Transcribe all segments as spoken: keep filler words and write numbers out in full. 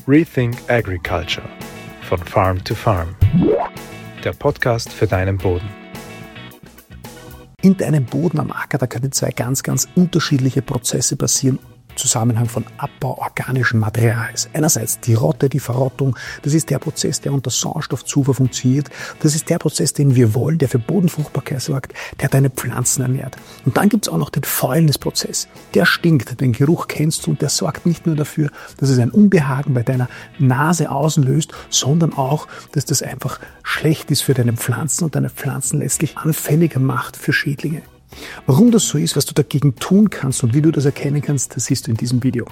Rethink Agriculture von Farm to Farm. Der Podcast für deinen Boden. In deinem Boden am Acker, da können zwei ganz, ganz unterschiedliche Prozesse passieren. Zusammenhang von Abbau organischen Materials. Einerseits die Rotte, die Verrottung, das ist der Prozess, der unter Sauerstoffzufuhr funktioniert. Das ist der Prozess, den wir wollen, der für Bodenfruchtbarkeit sorgt, der deine Pflanzen ernährt. Und dann gibt es auch noch den Fäulnisprozess. Der stinkt, den Geruch kennst du und der sorgt nicht nur dafür, dass es ein Unbehagen bei deiner Nase auslöst, sondern auch, dass das einfach schlecht ist für deine Pflanzen und deine Pflanzen letztlich anfälliger macht für Schädlinge. Warum das so ist, was du dagegen tun kannst und wie du das erkennen kannst, das siehst du in diesem Video.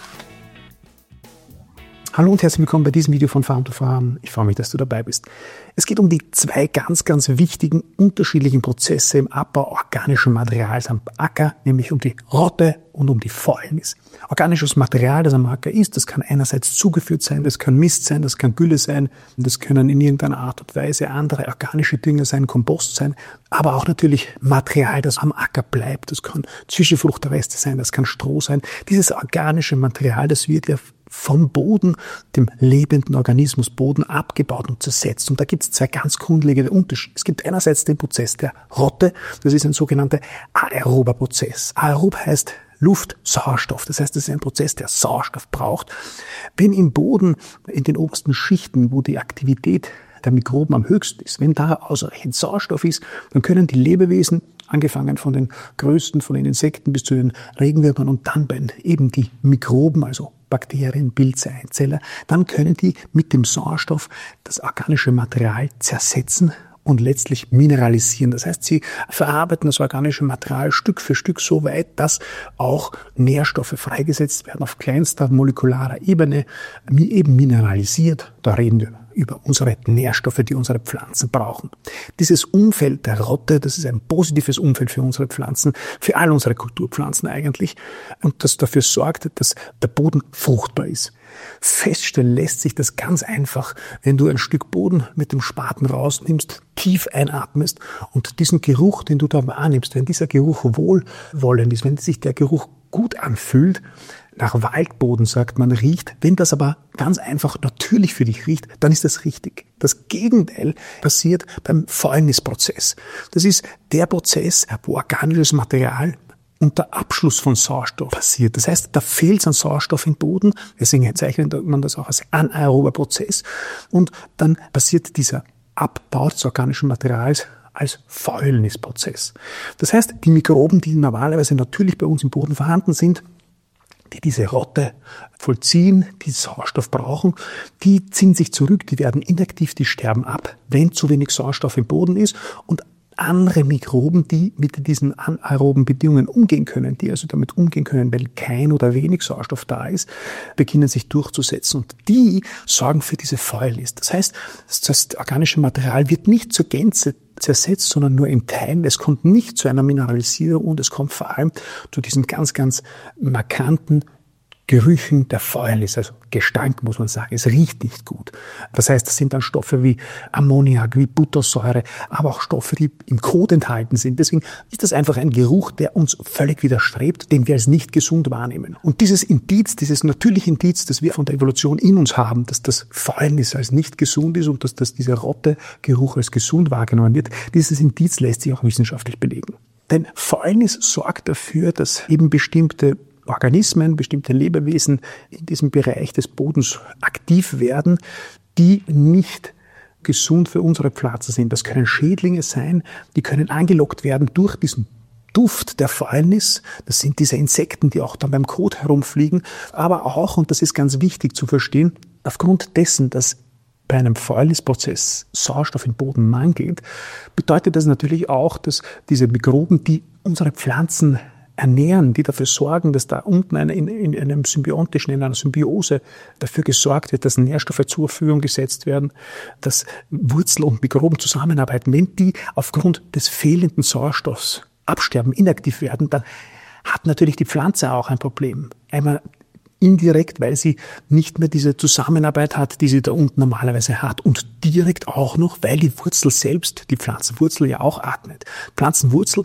Hallo und herzlich willkommen bei diesem Video von Farm to Farm. Ich freue mich, dass du dabei bist. Es geht um die zwei ganz, ganz wichtigen unterschiedlichen Prozesse im Abbau organischen Materials am Acker, nämlich um die Rotte und um die Fäulnis. Organisches Material, das am Acker ist, das kann einerseits zugeführt sein, das kann Mist sein, das kann Gülle sein, das können in irgendeiner Art und Weise andere organische Dünger sein, Kompost sein, aber auch natürlich Material, das am Acker bleibt. Das kann Zwischenfruchtreste sein, das kann Stroh sein. Dieses organische Material, das wird ja vom Boden, dem lebenden Organismus Boden, abgebaut und zersetzt. Und da gibt es zwei ganz grundlegende Unterschiede. Es gibt einerseits den Prozess der Rotte, das ist ein sogenannter aerober Prozess. Aerob heißt Luft, Sauerstoff. Das heißt, es ist ein Prozess, der Sauerstoff braucht. Wenn im Boden, in den obersten Schichten, wo die Aktivität der Mikroben am höchsten ist, wenn da ausreichend Sauerstoff ist, dann können die Lebewesen, angefangen von den größten, von den Insekten bis zu den Regenwürmern und dann bei eben die Mikroben, also Bakterien, Pilze, Einzeller, dann können die mit dem Sauerstoff das organische Material zersetzen und letztlich mineralisieren. Das heißt, sie verarbeiten das organische Material Stück für Stück so weit, dass auch Nährstoffe freigesetzt werden auf kleinster molekularer Ebene, eben mineralisiert. Da reden wir über unsere Nährstoffe, die unsere Pflanzen brauchen. Dieses Umfeld der Rotte, das ist ein positives Umfeld für unsere Pflanzen, für all unsere Kulturpflanzen eigentlich, und das dafür sorgt, dass der Boden fruchtbar ist. Feststellen lässt sich das ganz einfach, wenn du ein Stück Boden mit dem Spaten rausnimmst, tief einatmest und diesen Geruch, den du da wahrnimmst, wenn dieser Geruch wohlwollend ist, wenn sich der Geruch gut anfühlt, nach Waldboden sagt man, riecht. Wenn das aber ganz einfach natürlich für dich riecht, dann ist das richtig. Das Gegenteil passiert beim Fäulnisprozess. Das ist der Prozess, wo organisches Material unter Abschluss von Sauerstoff passiert. Das heißt, da fehlt es an Sauerstoff im Boden. Deswegen zeichnet man das auch als anaerober Prozess. Und dann passiert dieser Abbau des organischen Materials als Fäulnisprozess. Das heißt, die Mikroben, die normalerweise natürlich bei uns im Boden vorhanden sind, die diese Rotte vollziehen, die Sauerstoff brauchen, die ziehen sich zurück, die werden inaktiv, die sterben ab, wenn zu wenig Sauerstoff im Boden ist. Und andere Mikroben, die mit diesen anaeroben Bedingungen umgehen können, die also damit umgehen können, weil kein oder wenig Sauerstoff da ist, beginnen sich durchzusetzen. Und die sorgen für diese Fäulnis. Das heißt, das organische Material wird nicht zur Gänze zersetzt, sondern nur in Teilen. Es kommt nicht zu einer Mineralisierung und es kommt vor allem zu diesen ganz, ganz markanten Gerüchen der Fäulnis, also Gestank muss man sagen, es riecht nicht gut. Das heißt, das sind dann Stoffe wie Ammoniak, wie Buttersäure, aber auch Stoffe, die im Kot enthalten sind. Deswegen ist das einfach ein Geruch, der uns völlig widerstrebt, den wir als nicht gesund wahrnehmen. Und dieses Indiz, dieses natürliche Indiz, das wir von der Evolution in uns haben, dass das Fäulnis als nicht gesund ist und dass, dass dieser Rotte-Geruch als gesund wahrgenommen wird, dieses Indiz lässt sich auch wissenschaftlich belegen. Denn Fäulnis sorgt dafür, dass eben bestimmte Organismen, bestimmte Lebewesen in diesem Bereich des Bodens aktiv werden, die nicht gesund für unsere Pflanzen sind. Das können Schädlinge sein, die können angelockt werden durch diesen Duft der Fäulnis. Das sind diese Insekten, die auch dann beim Kot herumfliegen. Aber auch, und das ist ganz wichtig zu verstehen, aufgrund dessen, dass bei einem Fäulnisprozess Sauerstoff im Boden mangelt, bedeutet das natürlich auch, dass diese Mikroben, die unsere Pflanzen ernähren, die dafür sorgen, dass da unten eine, in, in einem symbiontischen, in einer Symbiose dafür gesorgt wird, dass Nährstoffe zur Verfügung gesetzt werden, dass Wurzel und Mikroben zusammenarbeiten. Wenn die aufgrund des fehlenden Sauerstoffs absterben, inaktiv werden, dann hat natürlich die Pflanze auch ein Problem. Einmal indirekt, weil sie nicht mehr diese Zusammenarbeit hat, die sie da unten normalerweise hat. Und direkt auch noch, weil die Wurzel selbst, die Pflanzenwurzel ja auch atmet. Pflanzenwurzel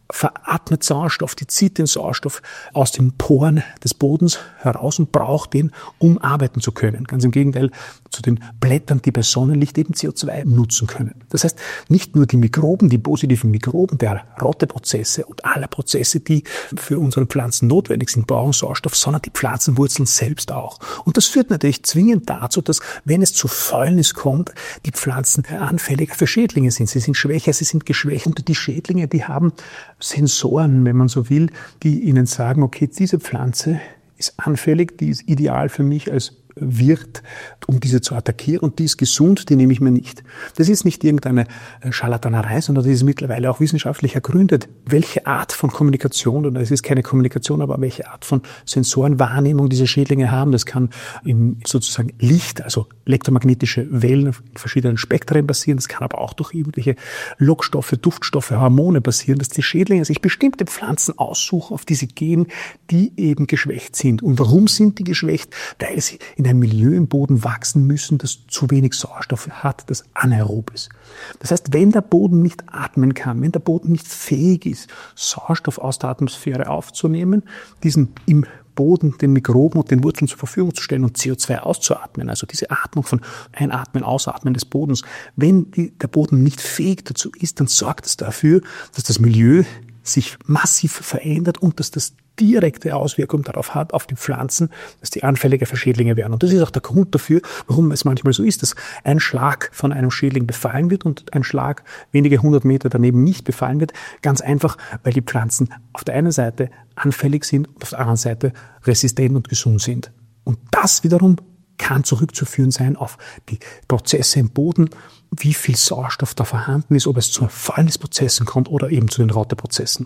veratmet Sauerstoff, die zieht den Sauerstoff aus den Poren des Bodens heraus und braucht den, um arbeiten zu können. Ganz im Gegenteil zu den Blättern, die bei Sonnenlicht eben C O zwei nutzen können. Das heißt, nicht nur die Mikroben, die positiven Mikroben der Rotteprozesse und aller Prozesse, die für unsere Pflanzen notwendig sind, brauchen Sauerstoff, sondern die Pflanzenwurzeln selbst auch. Und das führt natürlich zwingend dazu, dass, wenn es zu Fäulnis kommt, die Pflanzen anfälliger für Schädlinge sind. Sie sind schwächer, sie sind geschwächt. Und die Schädlinge, die haben Sensoren, wenn man so will, die ihnen sagen, okay, diese Pflanze ist anfällig, die ist ideal für mich als Wirt, um diese zu attackieren, und die ist gesund, die nehme ich mir nicht. Das ist nicht irgendeine Scharlatanerei, sondern das ist mittlerweile auch wissenschaftlich ergründet. Welche Art von Kommunikation, oder es ist keine Kommunikation, aber welche Art von Sensorenwahrnehmung diese Schädlinge haben, das kann in sozusagen Licht, also elektromagnetische Wellen in verschiedenen Spektren passieren, das kann aber auch durch irgendwelche Lockstoffe, Duftstoffe, Hormone passieren, dass die Schädlinge sich bestimmte Pflanzen aussuchen, auf die sie gehen, die eben geschwächt sind. Und warum sind die geschwächt? Weil sie in einem Milieu im Boden wachsen müssen, das zu wenig Sauerstoff hat, das anaerob ist. Das heißt, wenn der Boden nicht atmen kann, wenn der Boden nicht fähig ist, Sauerstoff aus der Atmosphäre aufzunehmen, diesen im Boden den Mikroben und den Wurzeln zur Verfügung zu stellen und C O zwei auszuatmen, also diese Atmung von Einatmen, Ausatmen des Bodens, wenn die, der Boden nicht fähig dazu ist, dann sorgt es dafür, dass das Milieu sich massiv verändert und dass das direkte Auswirkungen darauf hat, auf die Pflanzen, dass die anfälliger für Schädlinge werden. Und das ist auch der Grund dafür, warum es manchmal so ist, dass ein Schlag von einem Schädling befallen wird und ein Schlag wenige hundert Meter daneben nicht befallen wird. Ganz einfach, weil die Pflanzen auf der einen Seite anfällig sind und auf der anderen Seite resistent und gesund sind. Und das wiederum kann zurückzuführen sein auf die Prozesse im Boden, wie viel Sauerstoff da vorhanden ist, ob es zu Fäulnisprozessen kommt oder eben zu den Rotteprozessen.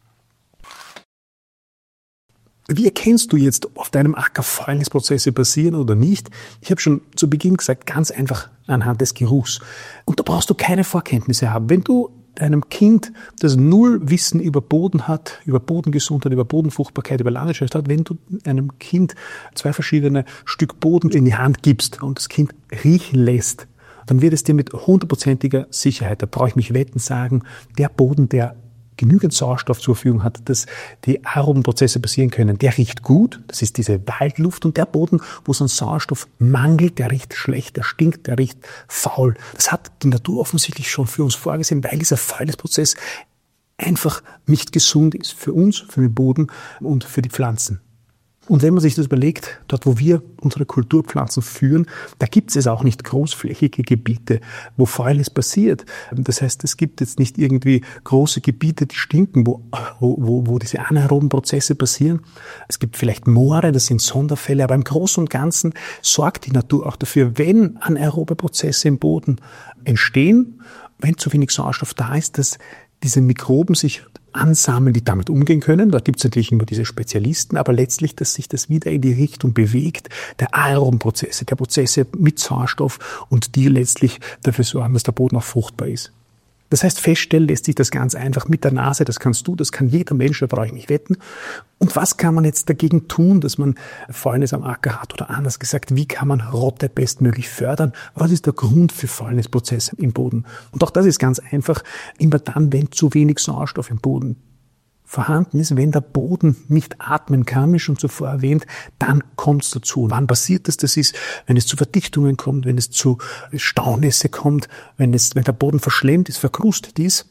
Wie erkennst du jetzt, ob auf deinem Acker Fäulnisprozesse passieren oder nicht? Ich habe schon zu Beginn gesagt, ganz einfach anhand des Geruchs. Und da brauchst du keine Vorkenntnisse haben. Wenn du einem Kind, das null Wissen über Boden hat, über Bodengesundheit, über Bodenfruchtbarkeit, über Landwirtschaft hat, wenn du einem Kind zwei verschiedene Stück Boden in die Hand gibst und das Kind riechen lässt, dann wird es dir mit hundertprozentiger Sicherheit, da brauche ich mich wetten, sagen, der Boden, der genügend Sauerstoff zur Verfügung hat, dass die aeroben Prozesse passieren können, der riecht gut, das ist diese Waldluft, und der Boden, wo es an Sauerstoff mangelt, der riecht schlecht, der stinkt, der riecht faul. Das hat die Natur offensichtlich schon für uns vorgesehen, weil dieser Fäulnisprozess einfach nicht gesund ist für uns, für den Boden und für die Pflanzen. Und wenn man sich das überlegt, dort wo wir unsere Kulturpflanzen führen, da gibt es auch nicht großflächige Gebiete, wo Fäulnis passiert. Das heißt, es gibt jetzt nicht irgendwie große Gebiete, die stinken, wo, wo, wo diese anaeroben Prozesse passieren. Es gibt vielleicht Moore, das sind Sonderfälle, aber im Großen und Ganzen sorgt die Natur auch dafür, wenn anaerobe Prozesse im Boden entstehen, wenn zu wenig Sauerstoff da ist, dass diese Mikroben sich ansammeln, die damit umgehen können. Da gibt es natürlich immer diese Spezialisten, aber letztlich, dass sich das wieder in die Richtung bewegt, der aeroben Prozesse, der Prozesse mit Sauerstoff, und die letztlich dafür sorgen, dass der Boden auch fruchtbar ist. Das heißt, feststellen lässt sich das ganz einfach mit der Nase, das kannst du, das kann jeder Mensch, da brauche ich nicht wetten. Und was kann man jetzt dagegen tun, dass man Fäulnis am Acker hat? Oder anders gesagt, wie kann man Rotte bestmöglich fördern? Was ist der Grund für Fäulnisprozesse im Boden? Und auch das ist ganz einfach, immer dann, wenn zu wenig Sauerstoff im Boden vorhanden ist, wenn der Boden nicht atmen kann, wie schon zuvor erwähnt, dann kommt es dazu. Wann passiert das? Das ist, wenn es zu Verdichtungen kommt, wenn es zu Staunässe kommt, wenn es, wenn der Boden verschlemmt ist, verkrustet ist,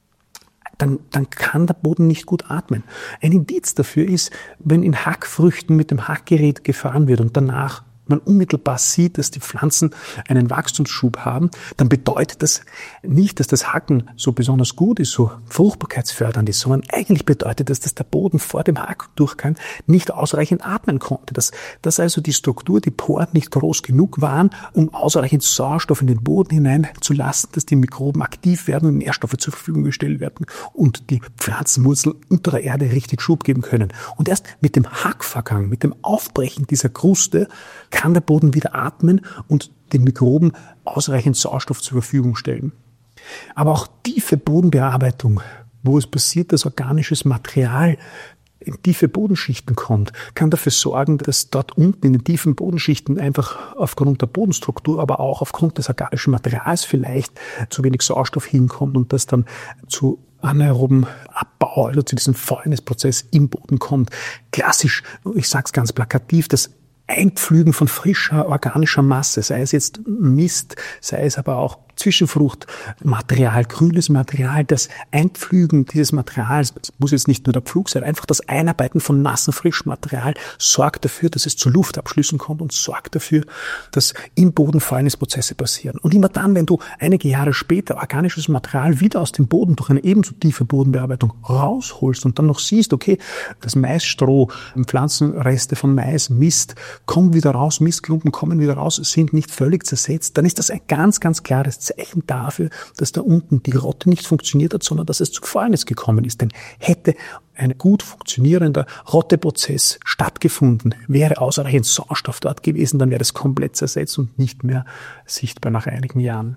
dann, dann kann der Boden nicht gut atmen. Ein Indiz dafür ist, wenn in Hackfrüchten mit dem Hackgerät gefahren wird und danach man unmittelbar sieht, dass die Pflanzen einen Wachstumsschub haben, dann bedeutet das nicht, dass das Hacken so besonders gut ist, so fruchtbarkeitsfördernd ist, sondern eigentlich bedeutet das, dass der Boden vor dem Hackdurchgang nicht ausreichend atmen konnte. Dass, dass also die Struktur, die Poren nicht groß genug waren, um ausreichend Sauerstoff in den Boden hineinzulassen, dass die Mikroben aktiv werden und Nährstoffe zur Verfügung gestellt werden und die Pflanzenwurzeln unter der Erde richtig Schub geben können. Und erst mit dem Hackvorgang, mit dem Aufbrechen dieser Kruste, kann der Boden wieder atmen und den Mikroben ausreichend Sauerstoff zur Verfügung stellen. Aber auch tiefe Bodenbearbeitung, wo es passiert, dass organisches Material in tiefe Bodenschichten kommt, kann dafür sorgen, dass dort unten in den tiefen Bodenschichten einfach aufgrund der Bodenstruktur, aber auch aufgrund des organischen Materials vielleicht zu wenig Sauerstoff hinkommt und das dann zu anaeroben Abbau, also zu diesem Fäulnisprozess im Boden kommt. Klassisch, ich sage es ganz plakativ, das Einpflügen von frischer organischer Masse, sei es jetzt Mist, sei es aber auch Zwischenfruchtmaterial, grünes Material, das Einpflügen dieses Materials, das muss jetzt nicht nur der Pflug sein, einfach das Einarbeiten von nassem Frischmaterial sorgt dafür, dass es zu Luftabschlüssen kommt und sorgt dafür, dass im Boden Fäulnisprozesse passieren. Und immer dann, wenn du einige Jahre später organisches Material wieder aus dem Boden durch eine ebenso tiefe Bodenbearbeitung rausholst und dann noch siehst, okay, das Maisstroh, Pflanzenreste von Mais, Mist, kommen wieder raus, Mistklumpen kommen wieder raus, sind nicht völlig zersetzt, dann ist das ein ganz, ganz klares Zeichen dafür, dass da unten die Rotte nicht funktioniert hat, sondern dass es zu Fäulnis gekommen ist. Denn hätte ein gut funktionierender Rotteprozess stattgefunden, wäre ausreichend Sauerstoff dort gewesen, dann wäre das komplett zersetzt und nicht mehr sichtbar nach einigen Jahren.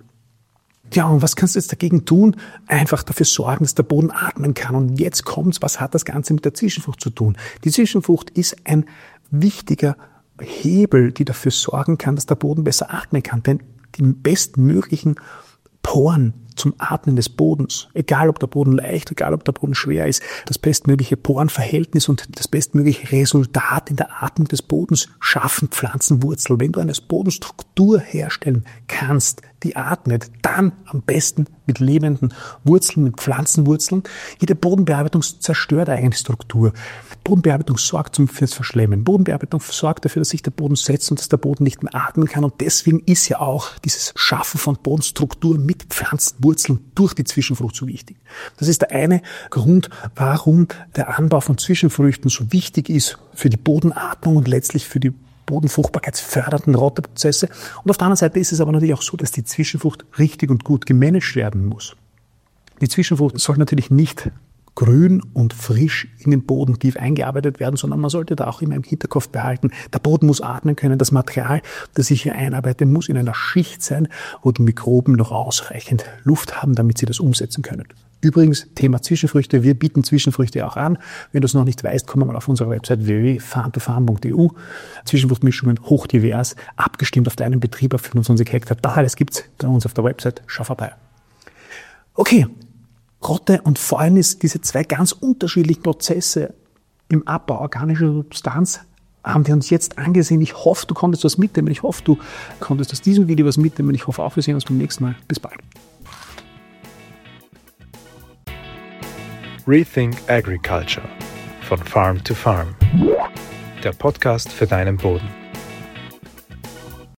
Ja, und was kannst du jetzt dagegen tun? Einfach dafür sorgen, dass der Boden atmen kann. Und jetzt kommt's, was hat das Ganze mit der Zwischenfrucht zu tun? Die Zwischenfrucht ist ein wichtiger Hebel, die dafür sorgen kann, dass der Boden besser atmen kann. Denn die bestmöglichen Poren zum Atmen des Bodens, egal ob der Boden leicht, egal ob der Boden schwer ist, das bestmögliche Porenverhältnis und das bestmögliche Resultat in der Atmung des Bodens schaffen Pflanzenwurzeln. Wenn du eine Bodenstruktur herstellen kannst, die atmet, dann am besten mit lebenden Wurzeln, mit Pflanzenwurzeln. Jede Bodenbearbeitung zerstört eigentlich Struktur. Bodenbearbeitung sorgt fürs Verschlemmen. Bodenbearbeitung sorgt dafür, dass sich der Boden setzt und dass der Boden nicht mehr atmen kann. Und deswegen ist ja auch dieses Schaffen von Bodenstruktur mit Pflanzenwurzeln durch die Zwischenfrucht so wichtig. Das ist der eine Grund, warum der Anbau von Zwischenfrüchten so wichtig ist für die Bodenatmung und letztlich für die bodenfruchtbarkeitsfördernden Rotteprozesse. Und auf der anderen Seite ist es aber natürlich auch so, dass die Zwischenfrucht richtig und gut gemanagt werden muss. Die Zwischenfrucht soll natürlich nicht grün und frisch in den Boden tief eingearbeitet werden, sondern man sollte da auch immer im Hinterkopf behalten, der Boden muss atmen können, das Material, das ich hier einarbeite, muss in einer Schicht sein, wo die Mikroben noch ausreichend Luft haben, damit sie das umsetzen können. Übrigens, Thema Zwischenfrüchte, wir bieten Zwischenfrüchte auch an. Wenn du es noch nicht weißt, komm mal auf unsere Website w w w punkt farm to farm punkt e u. Zwischenfruchtmischungen hochdivers, abgestimmt auf deinen Betrieb auf fünfundzwanzig Hektar. Das alles gibt's bei uns auf der Website. Schau vorbei. Okay, Rotte und Fäulnis, diese zwei ganz unterschiedlichen Prozesse im Abbau organischer Substanz, haben wir uns jetzt angesehen. Ich hoffe, du konntest was mitnehmen. Ich hoffe, du konntest aus diesem Video was mitnehmen. Ich hoffe auch, wir sehen uns beim nächsten Mal. Bis bald. Rethink Agriculture von Farm to Farm. Der Podcast für deinen Boden.